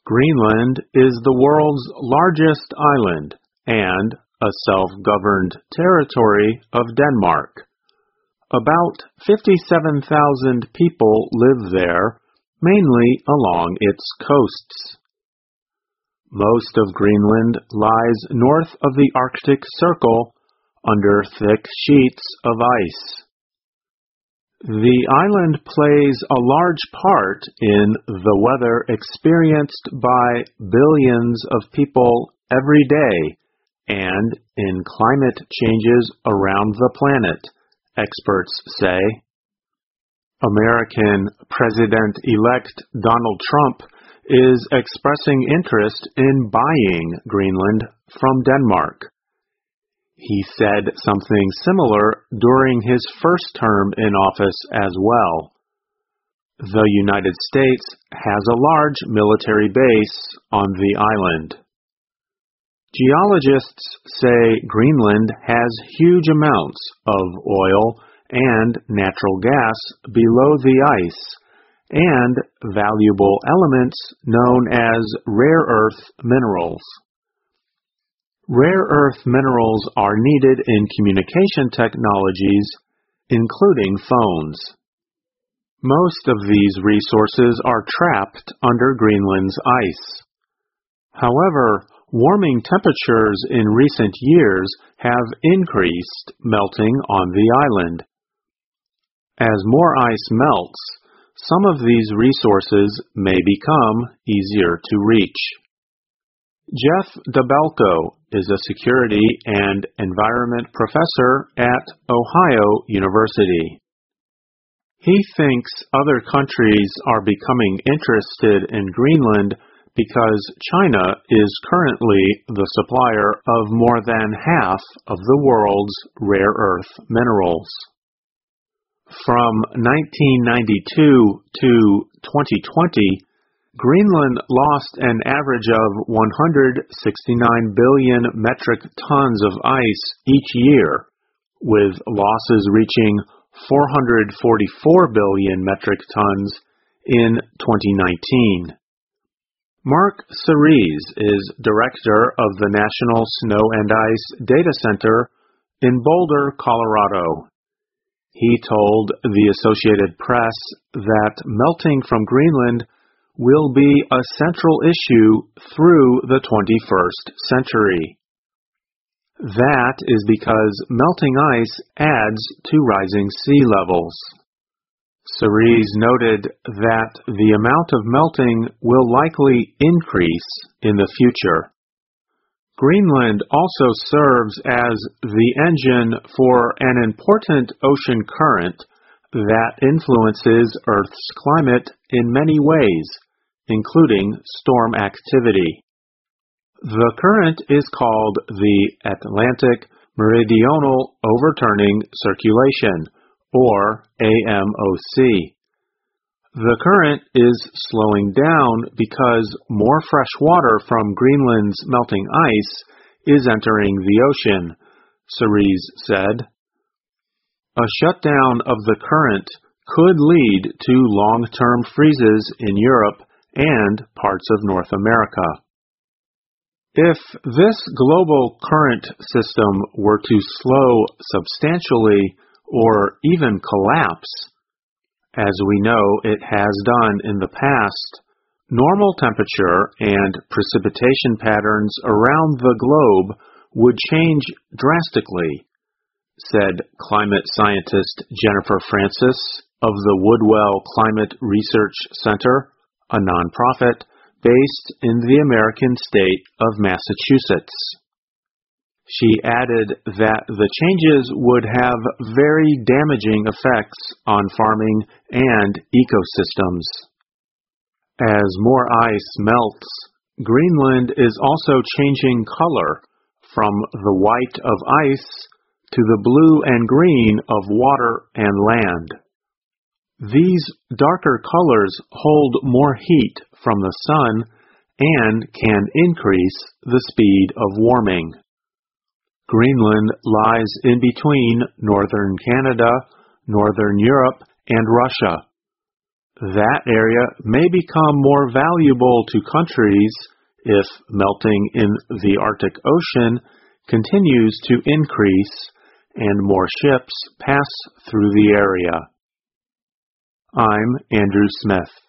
Greenland is the world's largest island and a self-governed territory of Denmark. About 57,000 people live there, mainly along its coasts. Most of Greenland lies north of the Arctic Circle, under thick sheets of ice. The island plays a large part in the weather experienced by billions of people every day and in climate changes around the planet, experts say. American President-elect Donald Trump is expressing interest in buying Greenland from Denmark. He said something similar during his first term in office as well. The United States has a large military base on the island. Geologists say Greenland has huge amounts of oil and natural gas below the ice, and valuable elements known as rare earth minerals. Rare earth minerals are needed in communication technologies, including phones. Most of these resources are trapped under Greenland's ice. However, warming temperatures in recent years have increased melting on the island. As more ice melts, some of these resources may become easier to reach. Jeff DeBelko is a security and environment professor at Ohio University. He thinks other countries are becoming interested in Greenland because China is currently the supplier of more than half of the world's rare earth minerals. From 1992 to 2020, Greenland lost an average of 169 billion metric tons of ice each year, with losses reaching 444 billion metric tons in 2019. Mark Cerise is director of the National Snow and Ice Data Center in Boulder, Colorado. He told the Associated Press that melting from Greenland will be a central issue through the 21st century. That is because melting ice adds to rising sea levels. Cerise noted that the amount of melting will likely increase in the future. Greenland also serves as the engine for an important ocean current that influences Earth's climate in many ways, including storm activity. The current is called the Atlantic Meridional Overturning Circulation, or AMOC. The current is slowing down because more fresh water from Greenland's melting ice is entering the ocean, Cerise said. A shutdown of the current could lead to long-term freezes in Europe and parts of North America. If this global current system were to slow substantially or even collapse, as we know it has done in the past, normal temperature and precipitation patterns around the globe would change drastically, said climate scientist Jennifer Francis of the Woodwell Climate Research Center, a nonprofit based in the American state of Massachusetts. She added that the changes would have very damaging effects on farming and ecosystems. As more ice melts, Greenland is also changing color from the white of ice to the blue and green of water and land. These darker colors hold more heat from the sun and can increase the speed of warming. Greenland lies in between northern Canada, northern Europe, and Russia. That area may become more valuable to countries if melting in the Arctic Ocean continues to increase and more ships pass through the area. I'm Andrew Smith.